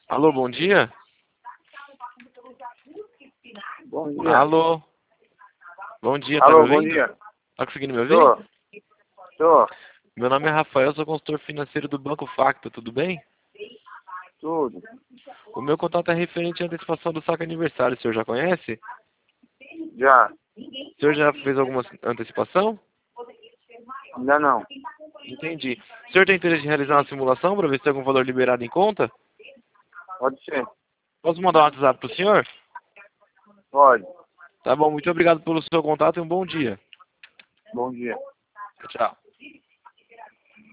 Alô, bom dia? Bom dia. Alô? Bom dia, tá me Alô, bom ouvindo? dia. Tá conseguindo me ouvir? Tô. Tô. Meu nome é Rafael, sou consultor financeiro do Banco Facto, tudo bem? Tudo. O meu contato é referente à antecipação do saque aniversário, o senhor já conhece? Já. O senhor já fez alguma antecipação? Ainda não. Entendi. O senhor tem interesse em realizar uma simulação para ver se tem algum valor liberado em conta? Pode ser. Posso mandar um WhatsApp pro senhor? Pode. Tá bom, muito obrigado pelo seu contato e um bom dia. Bom dia. Tchau.